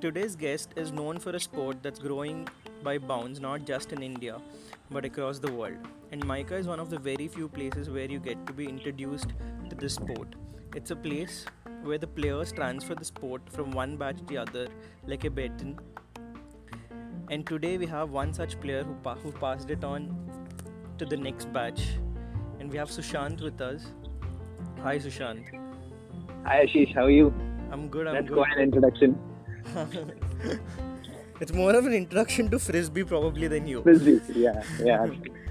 Today's guest is known for a sport that's growing by bounds not just in India but across the world. And Micah is one of the very few places where you get to be introduced to this sport. It's a place where the players transfer the sport from one batch to the other like a baton. And today we have one such player who passed it on to the next batch. And we have Sushant with us. Hi Sushant. Hi Ashish, how are you? I'm good. That's quite an introduction. It's more of an introduction to Frisbee probably than you. Frisbee, yeah.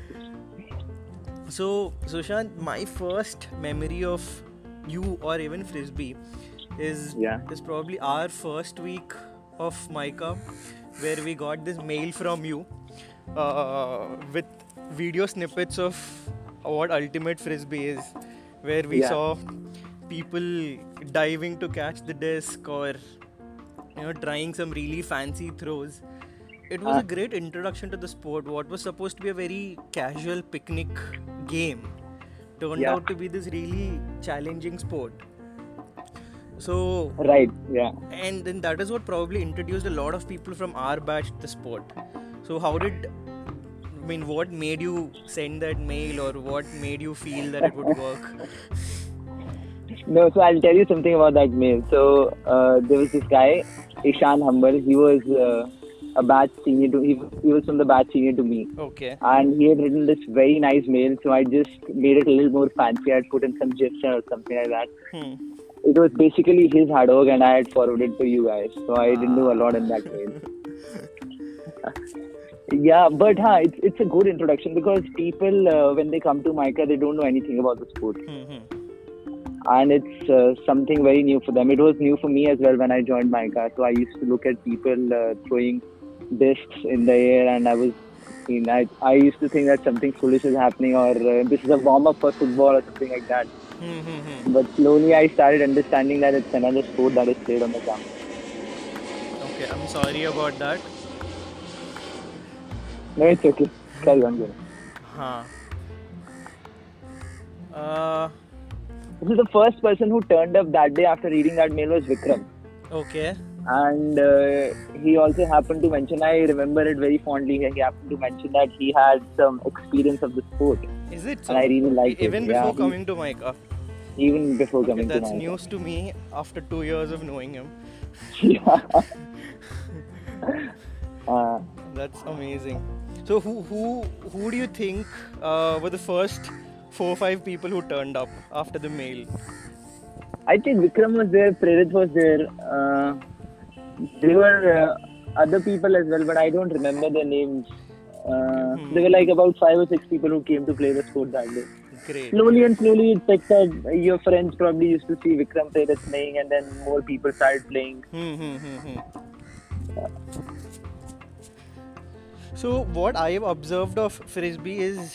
So Sushant, my first memory of you or even Frisbee is probably our first week of Micah, where we got this mail from you with video snippets of what Ultimate Frisbee is, where we saw people diving to catch the disc or trying some really fancy throws. It was a great introduction to the sport. What was supposed to be a very casual picnic game turned out to be this really challenging sport. So and then that is what probably introduced a lot of people from our batch to the sport. So what made you send that mail, or what made you feel that it would work? No, so I'll tell you something about that mail. So there was this guy, Ishan Humble. He was a batch senior to he was from the batch senior to me. Okay. And he had written this very nice mail, so I just made it a little more fancy. I'd put in some gifs or something like that. It was basically his hard work, and I had forwarded to you guys. So I didn't do a lot in that mail. But it's a good introduction, because people when they come to Micah, they don't know anything about the sport. And it's something very new for them. It was new for me as well when I joined Micah. So I used to look at people throwing discs in the air, and I used to think that something foolish is happening, or this is a warm-up for football or something like that. But slowly I started understanding that it's another sport that is played on the ground. Okay, I'm sorry about that. No, it's okay. Carry on. This is the first person who turned up that day after reading that mail was Vikram. Okay. And he also happened to mention, I remember it very fondly, he happened to mention that he had some experience of the sport. Is it so? And I really liked it. Even before coming to Micah? Even before coming to Micah. That's news to me after 2 years of knowing him. That's amazing. So who do you think were the first 4 or 5 people who turned up after the mail? I think Vikram was there, Prerit was there. There were other people as well, but I don't remember their names. There were like about 5 or 6 people who came to play the sport that day. Great. Slowly it picked up. Your friends probably used to see Vikram Prerit playing, and then more people started playing. So what I have observed of Frisbee is,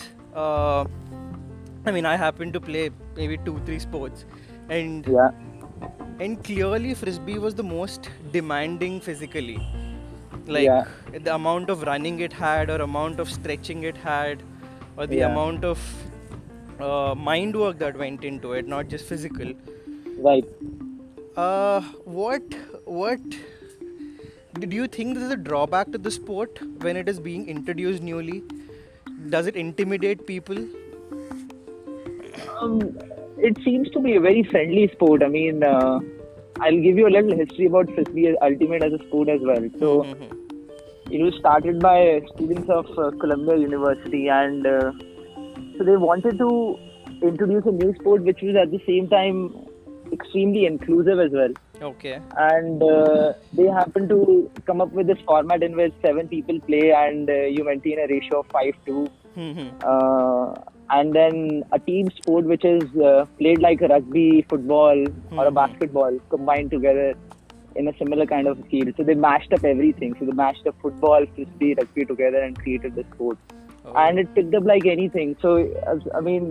I happen to play maybe 2-3 sports, and clearly Frisbee was the most demanding physically. The amount of running it had, or amount of stretching it had, or the amount of mind work that went into it, not just physical. Right. What do you think this is a drawback to the sport when it is being introduced newly? Does it intimidate people? It seems to be a very friendly sport. I'll give you a little history about Frisbee Ultimate as a sport as well. So, it was started by students of Columbia University, and so they wanted to introduce a new sport which was at the same time extremely inclusive as well. Okay. And they happened to come up with this format in which 7 people play, and you maintain a ratio of 5-2. And then a team sport which is played like a rugby, football or a basketball combined together in a similar kind of field. So they mashed up everything. So they mashed up football, frisbee, rugby together and created the sport. And it picked up like anything. So I've read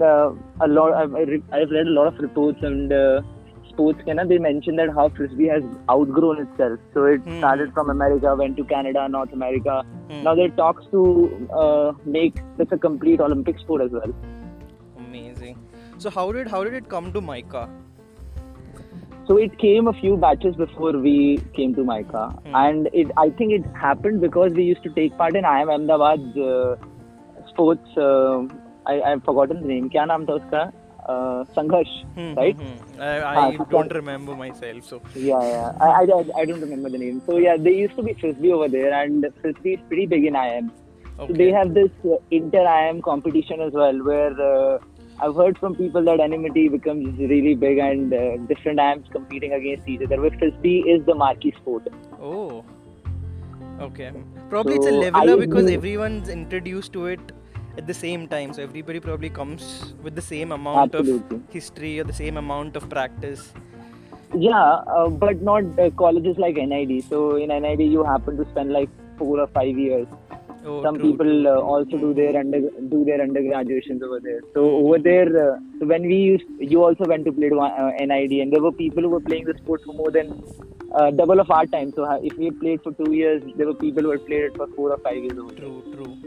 a lot of reports, and sports they mention that how Frisbee has outgrown itself. So it started from America, went to Canada, North America. Now there are talks to make this a complete Olympic sport as well. Amazing. So how did it come to Micah? So it came a few batches before we came to Mica, and I think it happened because we used to take part in IIM Ahmedabad sports. I've forgotten the name. क्या नाम था उसका? Sangharsh, right? I don't remember myself. So yeah. I don't remember the name. So yeah, there used to be Frisbee over there, and Frisbee is pretty big in IIM. Okay. So they have this inter-IIM competition as well, where I've heard from people that enmity becomes really big and different IIMs competing against each other, where Frisbee is the marquee sport. Oh, okay. Probably so it's a leveler because everyone's introduced to it at the same time. So everybody probably comes with the same amount of history or the same amount of practice. Yeah, but not colleges like NID. So in NID you happen to spend like 4 or 5 years. Oh, some people also do their undergraduations over there. So over there, so when you also went to play NID, and there were people who were playing the sport for more than double of our time. So if we played for 2 years, there were people who had played it for 4 or 5 years over there. True.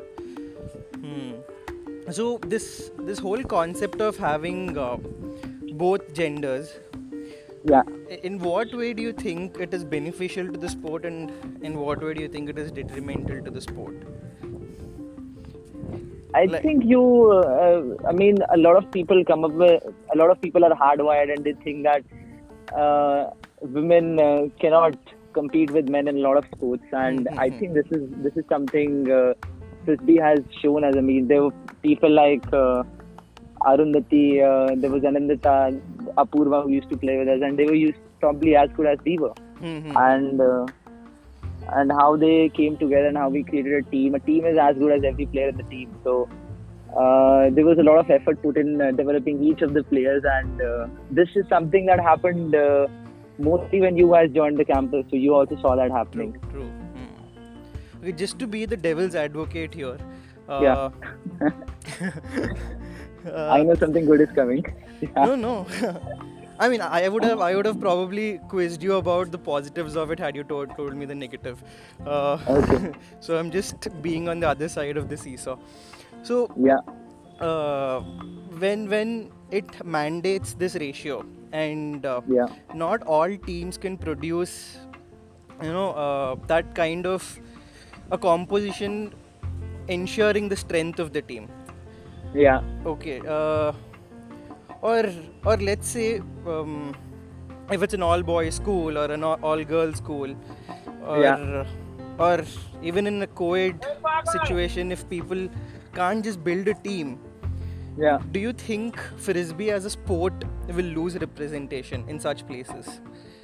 So this whole concept of having both genders. Yeah. In what way do you think it is beneficial to the sport, and in what way do you think it is detrimental to the sport? I think I mean, a lot of people are hardwired and they think that women cannot compete with men in a lot of sports, and I think this is something Frisbee has shown us. I mean, there were people like Arundhati, there was Anandita, Apurva who used to play with us, and they were probably as good as we were. And how they came together and how we created a team. A team is as good as every player in the team. So there was a lot of effort put in developing each of the players, and this is something that happened mostly when you guys joined the campus. So you also saw that happening. True. Okay, just to be the devil's advocate here. Yeah. I know something good is coming. Yeah. No. I mean, I would have probably quizzed you about the positives of it had you told me the negative. Okay. So I'm just being on the other side of the seesaw. So yeah. When it mandates this ratio, and not all teams can produce, that kind of a composition ensuring the strength of the team. Yeah. Okay. Or let's say if it's an all-boys school or an all-girls school, or even in a co-ed situation, if people can't just build a team, do you think Frisbee as a sport will lose representation in such places?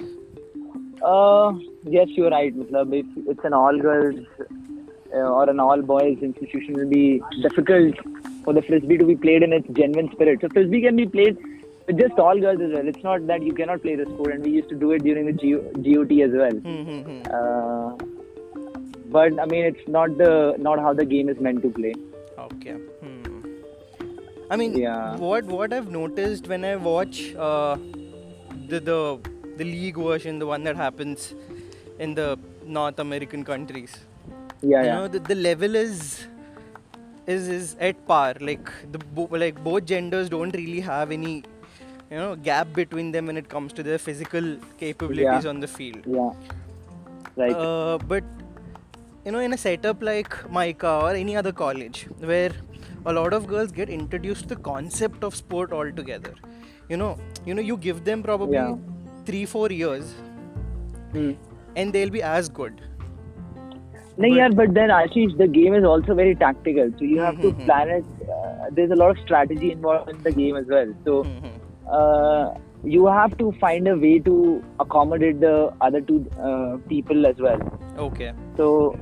Yes, you're right. If it's an all-girls or an all-boys institution, will be difficult for the Frisbee to be played in its genuine spirit. So Frisbee can be played with just all girls as well. It's not that you cannot play the sport, and we used to do it during the GOT as well. But I mean, it's not how the game is meant to play. Okay. I mean, what I've noticed when I watch the league version, the one that happens in the North American countries. The level is at par. Both genders don't really have any gap between them when it comes to their physical capabilities on the field. Yeah. Right. But in a setup like Mica or any other college where a lot of girls get introduced to the concept of sport altogether, you give them probably 3-4 years and they'll be as good. But then Ashish, the game is also very tactical. So you have to plan it. There's a lot of strategy involved in the game as well. So you have to find a way to accommodate the other two people as well. Okay. So,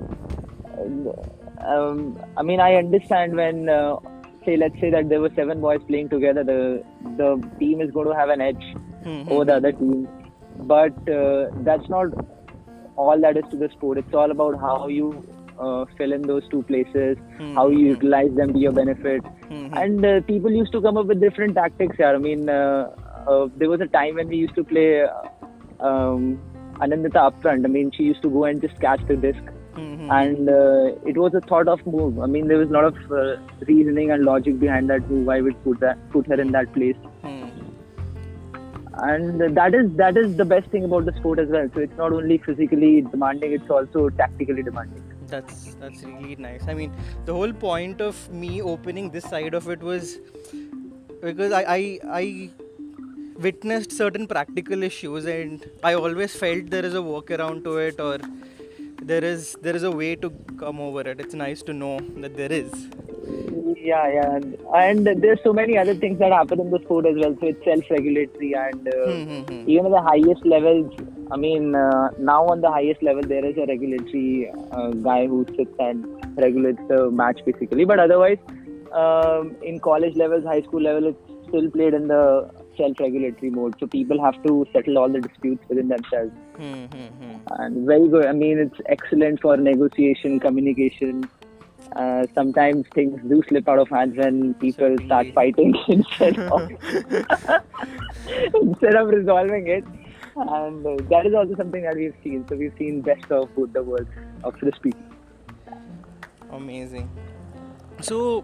I mean, I understand when, let's say that there were 7 boys playing together, the team is going to have an edge over the other team. But that's not all that is to the sport. It's all about how you fill in those two places, how you utilize them to your benefit. And people used to come up with different tactics here. I mean, there was a time when we used to play Anandita up front. I mean, she used to go and just catch the disc. And it was a thought of move. I mean, there was a lot of reasoning and logic behind that move. I would put her in that place. And that is the best thing about the sport as well. So it's not only physically demanding, it's also tactically demanding. That's really nice. I mean, the whole point of me opening this side of it was because I witnessed certain practical issues, and I always felt there is a workaround to it, or there is a way to come over it. It's nice to know that there is. Yeah, and there's so many other things that happen in the sport as well. So it's self-regulatory, and even at the highest levels. I mean, now on the highest level, there is a regulatory guy who sits and regulates the match basically. But otherwise, in college levels, high school level, it's still played in the self-regulatory mode. So people have to settle all the disputes within themselves. And very good. I mean, it's excellent for negotiation, communication. Sometimes things do slip out of hands when people start fighting instead of resolving it. And that is also something that we've seen. So we've seen best of both the worlds of Frisbee. Amazing. So,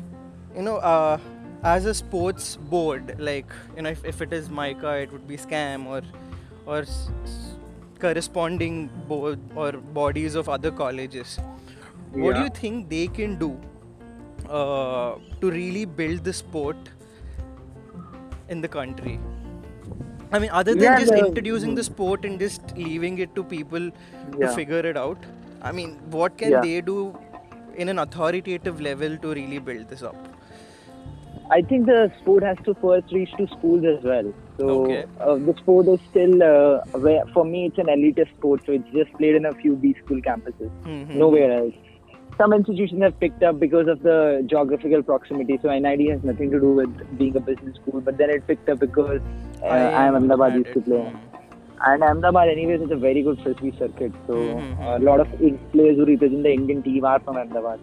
as a sports board, like, if it is MICA, it would be SCAM or corresponding board or bodies of other colleges. What do you think they can do to really build the sport in the country? I mean, other than just introducing the sport and just leaving it to people to figure it out. I mean, what can they do in an authoritative level to really build this up? I think the sport has to first reach to schools as well. So the sport is still, for me, it's an elitist sport. So it's just played in a few B school campuses, nowhere else. Some institutions have picked up because of the geographical proximity. So NID has nothing to do with being a business school, but then it picked up because IIM Ahmedabad used to play. And Ahmedabad anyways is a very good Frisbee circuit. So a lot of players who represent the Indian team are from Ahmedabad.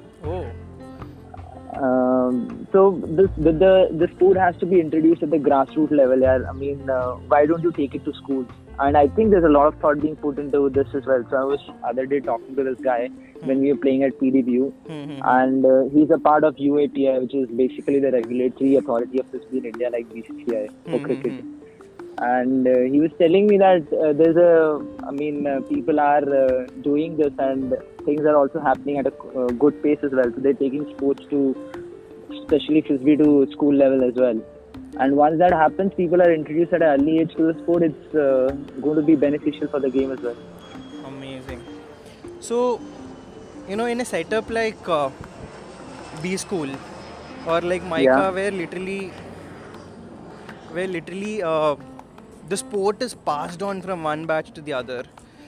So the sport has to be introduced at the grassroots level. I mean, why don't you take it to schools? And I think there's a lot of thought being put into this as well. So I was other day talking to this guy when we were playing at PDBU, and he's a part of UAPI, which is basically the regulatory authority of Frisbee in India, like BCCI for cricket. And he was telling me that people are doing this, and things are also happening at a good pace as well. So they're taking sports to, especially Frisbee, to school level as well. And once that happens, people are introduced at an early age to the sport. It's going to be beneficial for the game as well. Amazing. So, in a setup like B school or like MICA, where literally the sport is passed on from one batch to the other.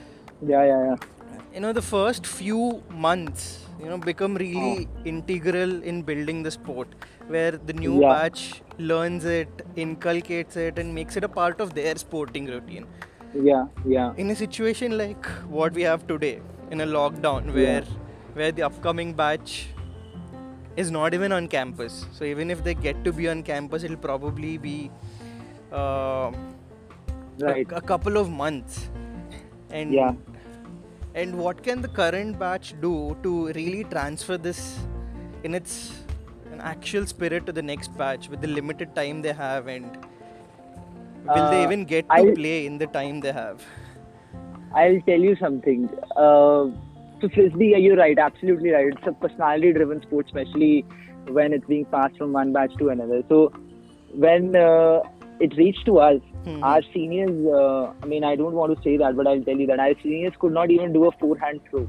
The first few months, become really integral in building the sport, where the new batch learns it, inculcates it, and makes it a part of their sporting routine. In a situation like what we have today, in a lockdown, where the upcoming batch is not even on campus. So even if they get to be on campus, it'll probably be a couple of months. And what can the current batch do to really transfer this in its an actual spirit to the next batch with the limited time they have, and will they even get to play in the time they have? I'll tell you something. So Frisbee, you're right, absolutely right. It's a personality-driven sport, especially when it's being passed from one batch to another. So when it reached to us, our seniors, I don't want to say that, but I'll tell you that our seniors could not even do a forehand throw.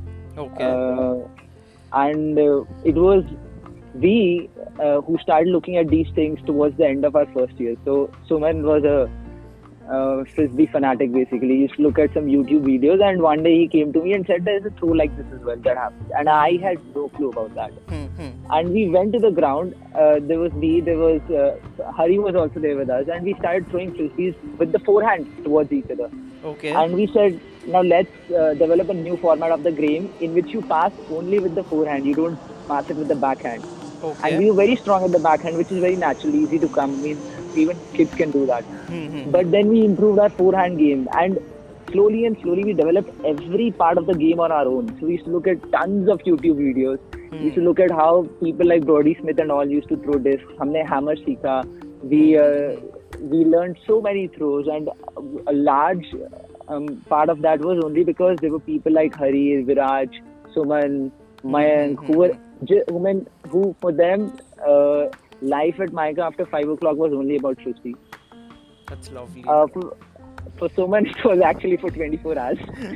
And it was we who started looking at these things towards the end of our first year. So Suman was a Frisbee fanatic basically. He used to look at some YouTube videos, and one day he came to me and said there's a throw like this as well that happens, and I had no clue about that. And we went to the ground. There was Hari was also there with us, and we started throwing Frisbees with the forehand towards each other. And we said, now let's develop a new format of the game in which you pass only with the forehand, you don't pass it with the backhand. And we were very strong at the backhand, which is very natural, easy to come. I mean, even kids can do that. But then we improved our forehand game, and slowly we developed every part of the game on our own. So we used to look at tons of YouTube videos. We used to look at how people like Brodie Smith and all used to throw discs. हमने hammer सीखा. we learned so many throws, and a large part of that was only because there were people like Hari, Viraj, Suman, Mayank, who for them, life at Mica after 5 o'clock was only about frisbee. That's lovely. For Suman, it was actually for 24 hours.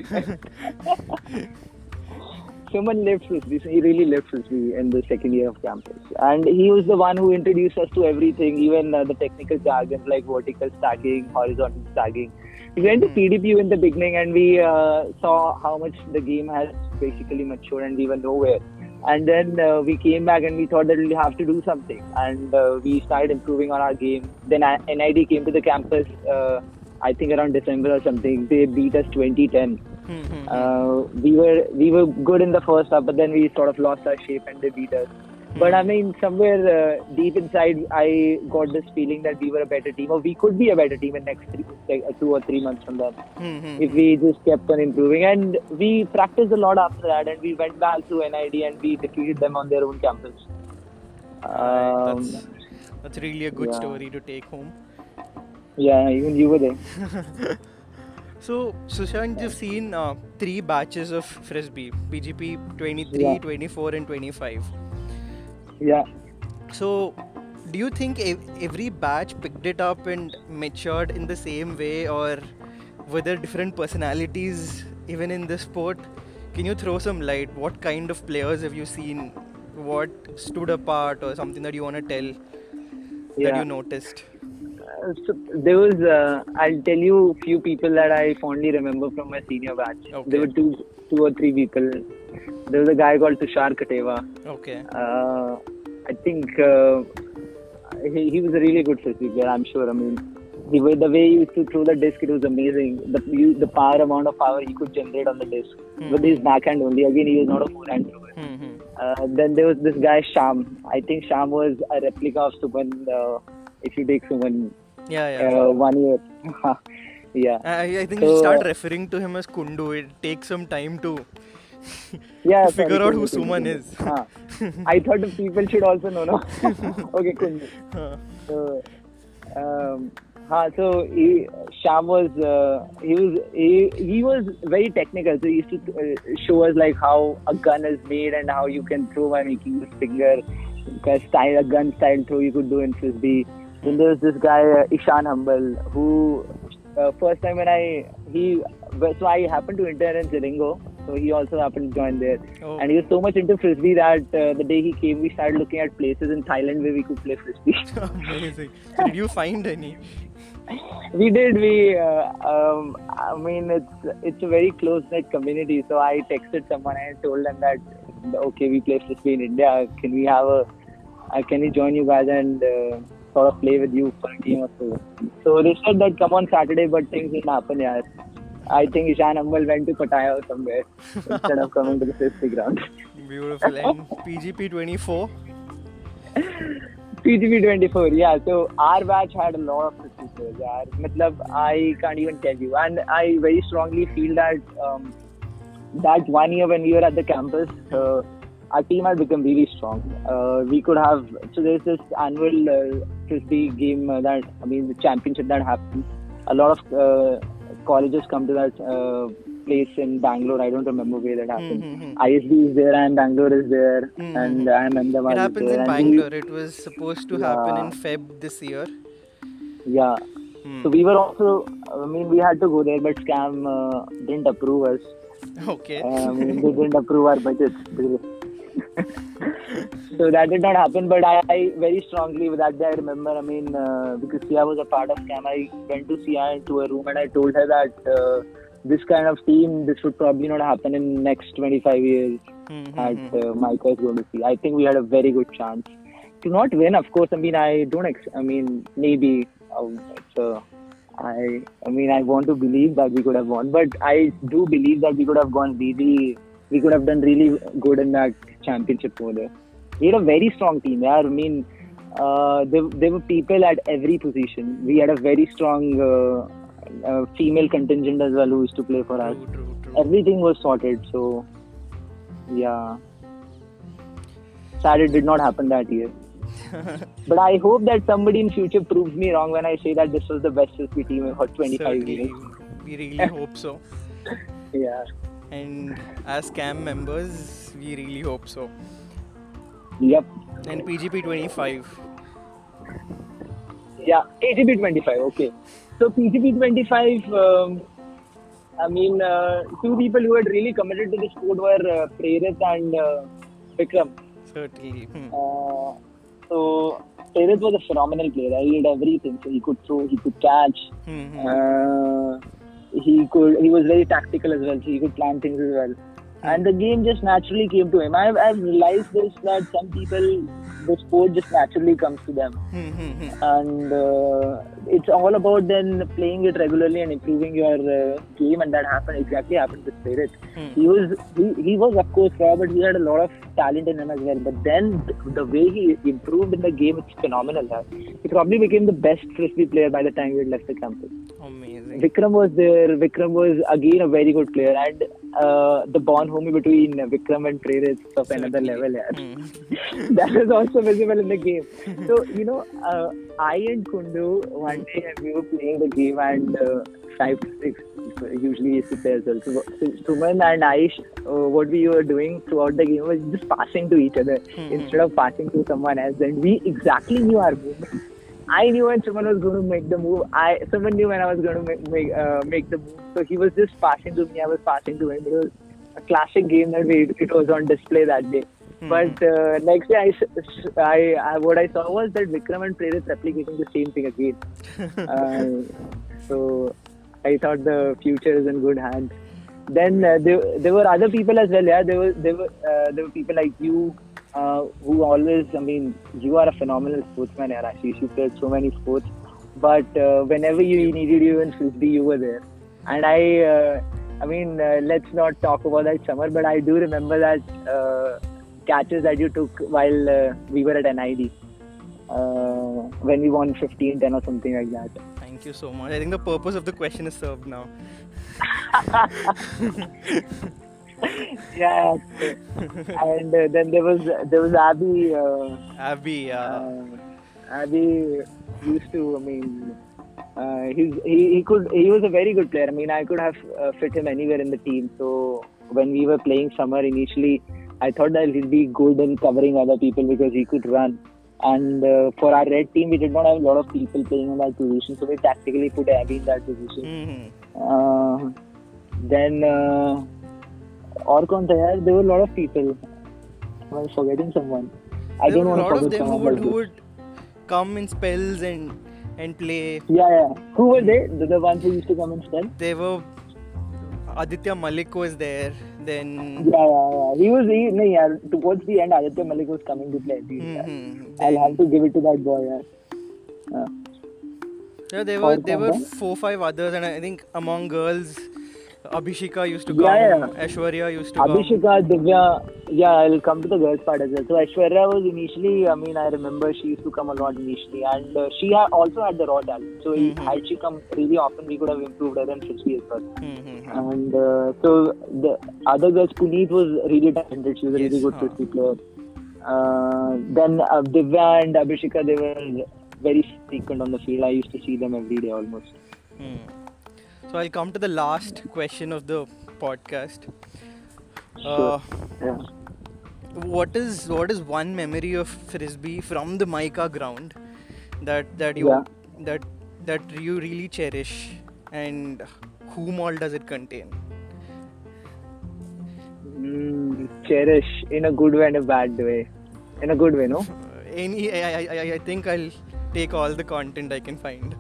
Suman lived frisbee. He really lived frisbee in the second year of campus, and he was the one who introduced us to everything, even the technical jargon like vertical stacking, horizontal stacking. We went to PDPU in the beginning, and we saw how much the game has basically matured, and we were nowhere. And then we came back and we thought that we have to do something, and we started improving on our game. Then NID came to the campus, I think around December or something. They beat us 2010. We were good in the first half, but then we sort of lost our shape and they beat us. But I mean, somewhere deep inside, I got this feeling that we were a better team, or we could be a better team in next 2 or 3 months from then, if we just kept on improving. And we practiced a lot after that, and we went back to NID and we defeated them on their own campus. That's really a good story to take home. Yeah, even you were there. So, Sushant, you've seen 3 batches of Frisbee, PGP 23, 24 and 25. Yeah. So, do you think every batch picked it up and matured in the same way, or were there different personalities even in this sport? Can you throw some light? What kind of players have you seen? What stood apart, or something that you want to tell that you noticed? So there was, I'll tell you a few people that I fondly remember from my senior batch. Okay. There were two or three people. There was a guy called Tushar Kateva. Okay. I think he was a really good frisbee player, I'm sure. I mean, the way he used to throw the disc, it was amazing. The amount of power he could generate on the disc with his backhand only. Again, he was not a forehand thrower. Then there was this guy Sham. I think Sham was a replica of Suman. If you take Suman. 1 year. Yeah. I think you start referring to him as Kundu. It takes some time to figure out who Suman is. I thought the people should also know. No? Okay, Kundu. So Sham was he was very technical. So he used to show us like how a gun is made and how you can throw by making the finger style, a gun style throw you could do in frisbee. Then there was this guy Ishan Humble, who first time when I happened to intern in Zilingo, so he also happened to join there. And he was so much into frisbee that the day he came, we started looking at places in Thailand where we could play frisbee. Amazing. So did you find any? We did. I mean, it's a very close-knit community. So I texted someone and I told them that, okay, we play frisbee in India. Can we join you guys and sort of play with you for a game or so? So they said that come on Saturday, but things didn't happen. Yeah, I think Ishan Ambal went to Pattaya or somewhere instead of coming to the frisbee ground. Beautiful. And PGP 24. PGP 24, yeah. So our batch had a lot of frisbee players. I can't even tell you. And I very strongly feel that that 1 year when we were at the campus, our team had become really strong. We could have, so there's this annual frisbee game the championship that happens. A lot of colleges come to that place in Bangalore. I don't remember where that happened. ISB is there and Bangalore is there, and I'm Ahmedabad. It happens in Bangalore. It was supposed to happen in Feb this year. Yeah. So we were also, we had to go there, but SCAM didn't approve us. Okay. They didn't approve our budget. So that did not happen, but I very strongly with that day I remember, because Sia was a part of SCAM, I went to Sia into a room and I told her that this kind of team, this would probably not happen in next 25 years at Mica is going to see. I think we had a very good chance to not win, of course. Maybe I want to believe that we could have won, but I do believe that we could have we could have done really good in that championship over there. We had a very strong team. There were people at every position. We had a very strong female contingent as well who used to play for us. True. Everything was sorted. So, yeah. Sad it did not happen that year. But I hope that somebody in future proves me wrong when I say that this was the best Frisbee team for 25 years. We really hope so. Yeah. And as CAM members, we really hope so. Yep. And PGP 25. Yeah, PGP 25. Okay. So PGP 25. I mean, two people who had really committed to the sport were Prerit and Vikram. Certainly. So Prerit was a phenomenal player. He did everything. So he could throw, he could catch. He was very tactical as well. So he could plan things as well. And the game just naturally came to him. I've realized this, that some people, the sport just naturally comes to them. And it's all about then playing it regularly and improving your game, and that exactly happened with Prerit. He was of course raw, but he had a lot of talent in him as well. But then the way he improved in the game, it's phenomenal. He probably became the best Frisbee player by the time he had left the campus. Amazing. Vikram was there. Vikram was again a very good player, and the bond homie between Vikram and Prerit is of another level. That is also visible in the game. So I and Kundu one day we were playing the game, and 5 to 6 usually sit there as well. So Suman and Aish, what we were doing throughout the game was just passing to each other instead of passing to someone else, and we exactly knew our movement. I knew when someone was going to make the move. Someone knew when I was going to make the move. So he was just passing to me. I was passing to him. It was a classic game that it was on display that day. But next day, what I saw was that Vikram and Prerit replicating the same thing again. So I thought the future is in good hands. Then there were other people as well. Yeah, there were people like you. Who always, I mean, you are a phenomenal sportsman, Ashish. You played so many sports, but whenever you needed you in Frisbee, you were there. And I mean, let's not talk about that summer, but I do remember that catches that you took while we were at NID when we won 15-10 or something like that. Thank you so much. I think the purpose of the question is served now. Yeah, and then there was Abby. Abby, Abby used to. I mean, he was a very good player. I mean, I could have fit him anywhere in the team. So when we were playing summer initially, I thought that he'd be good in covering other people because he could run. And for our red team, we did not have a lot of people playing in that position, so we tactically put Abby in that position. Then. Or there were a lot of people. I was forgetting someone. I don't want to forget them who would come in spells and play. Yeah. Who were they? The ones who used to come in spells? They were. Aditya Malik was there. Then. Yeah. He was. Towards the end, Aditya Malik was coming to play. I'll have to give it to that boy. Yeah, there were 4-5 others, and I think among girls, Abhishika used to come. Aishwarya used to come. Abhishika, Divya. Yeah, I'll come to the girls part as well. So Aishwarya was initially, I mean, I remember she used to come a lot initially, and she also had the raw talent. So had she come really often, we could have improved her in Frisbee as well. And so the other girls, Puneet was really talented. She was a really good Frisbee player. Then Divya and Abhishika, they were very frequent on the field. I used to see them every day almost. So I'll come to the last question of the podcast. Sure. What is one memory of Frisbee from the Mica ground that you really cherish, and whom all does it contain? Cherish in a good way and a bad way. In a good way, no? I think I'll take all the content I can find.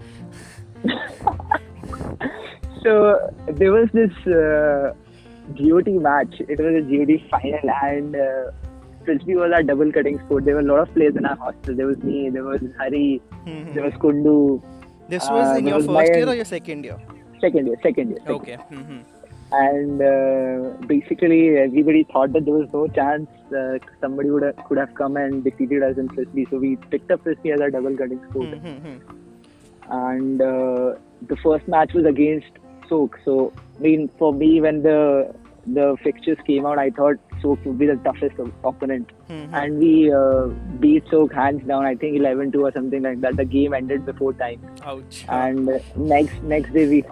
So there was this GOT match. It was a GOT final, and Frisbee was our double cutting sport. There were a lot of players in our hostel. There was me, there was Hari, there was Kundu. This was in your first year or your second year? Second year. Okay. And basically everybody thought that there was no chance somebody could have come and defeated us in Frisbee. So we picked up Frisbee as our double cutting sport. And the first match was against Soak. So I mean, for me, when the fixtures came out, I thought Soak would be the toughest opponent. And we beat Soak hands down, I think 11-2 or something like that. The game ended before time. Ouch. And next day we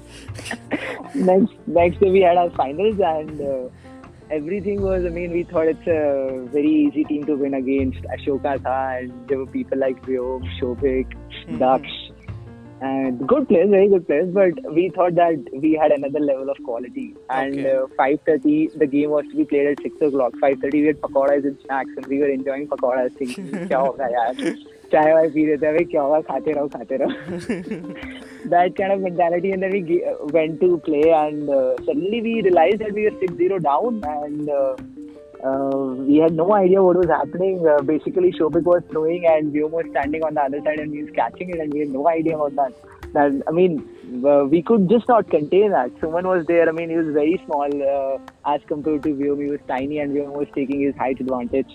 next day we had our finals, and everything was, I mean, we thought it's a very easy team to win against. Ashoka tha, and there were people like Vyom, Shobhik, Daksh, and good players, very good players, but we thought that we had another level of quality. And 5:30, the game was to be played at 6 o'clock. 5:30 we had pakoras and snacks, and we were enjoying pakoras, thinking, kya hoga yaar? Chai wai pee rete hain, kya hoga, khate raho. That kind of mentality, and then we went to play, and suddenly we realized that we were 6-0 down, and we had no idea what was happening. Basically, Shobhik was throwing and Vyom was standing on the other side and he was catching it, and we had no idea about that. I mean, we could just not contain that. Suman was there. I mean, he was very small as compared to Vyom. He was tiny, and Vyom was taking his height advantage.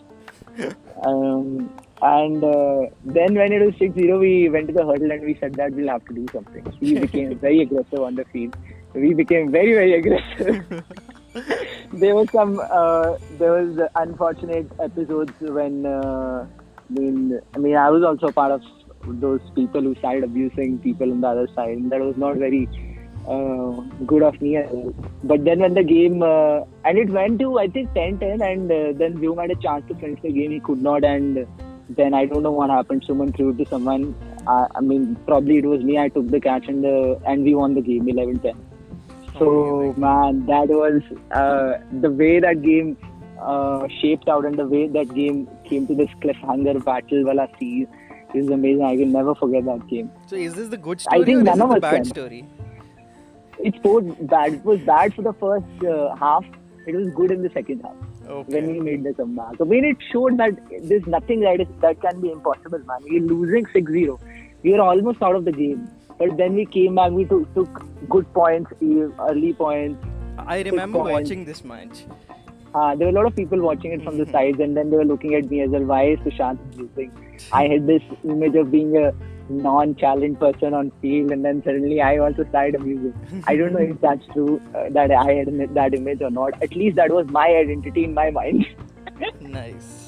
And then when it was 6-0, we went to the hurdle and we said that we'll have to do something. We became very aggressive on the field. We became very, very aggressive. There was unfortunate episodes when I was also part of those people who started abusing people on the other side, and that was not very good of me. But then when the game and it went to, I think, 10-10, and then Vyom had a chance to finish the game, he could not, and then I don't know what happened. Suman threw it to someone. I mean, probably it was me. I took the catch, and we won the game 11-10. So man, that was the way that game shaped out, and the way that game came to this cliffhanger battle wala scene is amazing. I will never forget that game. So is this the good story, I think or none is of it us the bad can. story? It's both bad. It was bad for the first half. It was good in the second half. When we made the comeback. I mean, it showed that there's nothing that can be impossible, man. We're losing 6-0. We were almost out of the game. But then we came back, we took good points, early points. I remember watching this match. There were a lot of people watching it from the sides, and then they were looking at me as well. Why is Sushant losing? I had this image of being a non-challenged person on field, and then suddenly I also started abusing. I don't know if that's true, that I had that image or not. At least that was my identity in my mind. Nice.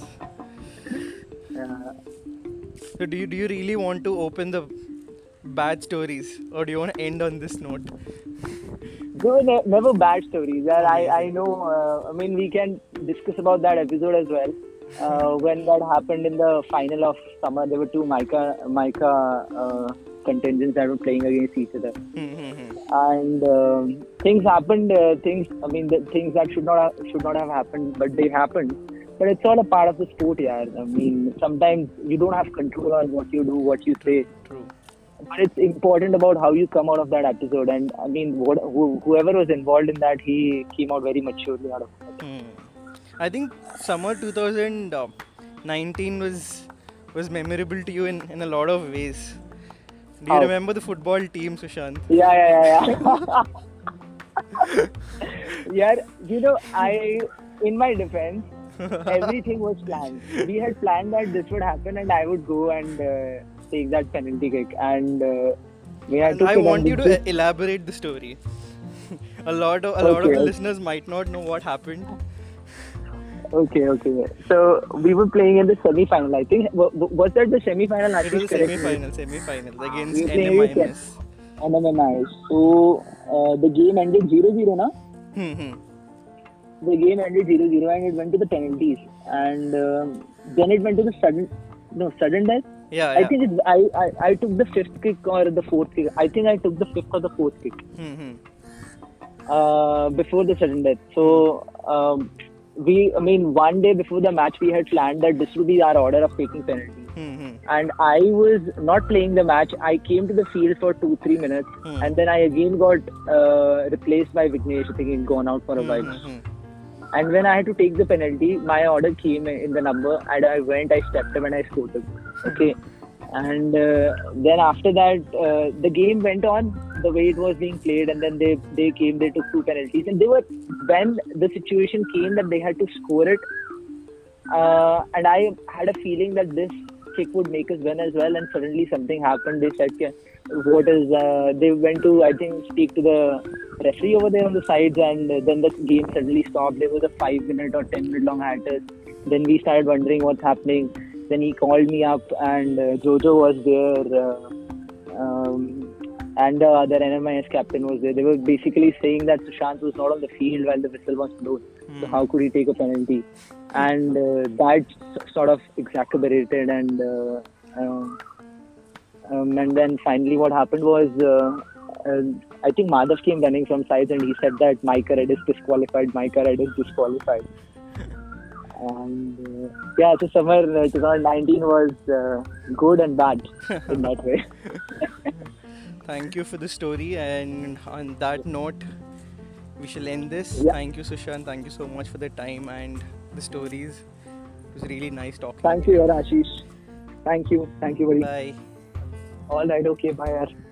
So do you really want to open the bad stories, or do you want to end on this note? Never bad stories. I know. I mean, we can discuss about that episode as well. When that happened in the final of summer, there were two Mica contingents that were playing against each other, and things happened. Things that should not have happened, but they happened. But it's all a part of the sport, yeah. I mean, sometimes you don't have control on what you do, what you say. True. But it's important about how you come out of that episode, and I mean, whoever was involved in that, he came out very maturely out of it. I think summer 2019 was memorable to you in a lot of ways. Do you remember the football team, Sushant? Yeah. Yeah, in my defense, everything was planned. We had planned that this would happen, and I would go and take that penalty kick, and we had to. I want you to elaborate the story. A lot of the listeners might not know what happened. Okay. So we were playing in the semi-final. I think was that the semi-final? It was the semi-finals against NMIMS. NMIMS. So the game ended 0-0, na? The game ended 0-0, and it went to the penalties, and then it went to the sudden death. Yeah. I think I took the fifth kick or the fourth kick. I think I took the fifth or the fourth kick before the sudden death. So one day before the match, we had planned that this would be our order of taking penalties. And I was not playing the match. I came to the field for 2-3 minutes, and then I again got replaced by Vignesh. I think he'd gone out for a while. And when I had to take the penalty, my order came in the number, and I stepped up, and I scored the goal. Okay. And then after that, the game went on the way it was being played, and then they took 2 penalties, and when the situation came that they had to score it, and I had a feeling that this kick would make us win as well, and suddenly something happened. They said, they went to, I think, speak to the referee over there on the sides, and then the game suddenly stopped. There was a 5-minute or 10-minute long hiatus. Then we started wondering what's happening. Then he called me up, and Jojo was there, and the other NMIS captain was there. They were basically saying that Sushant was not on the field while the whistle was blown. So how could he take a penalty? And that sort of exacerbated, and then finally what happened was, I think Madhav came running from sides and he said that Micah Red is disqualified. And so summer 2019 was good and bad in that way. Thank you for the story, and on that note, we shall end this. Yeah. Thank you, Sushant. Thank you so much for the time and the stories. It was really nice talking. Thank you, Ashish. Thank you, buddy. Bye. All right, okay, bye.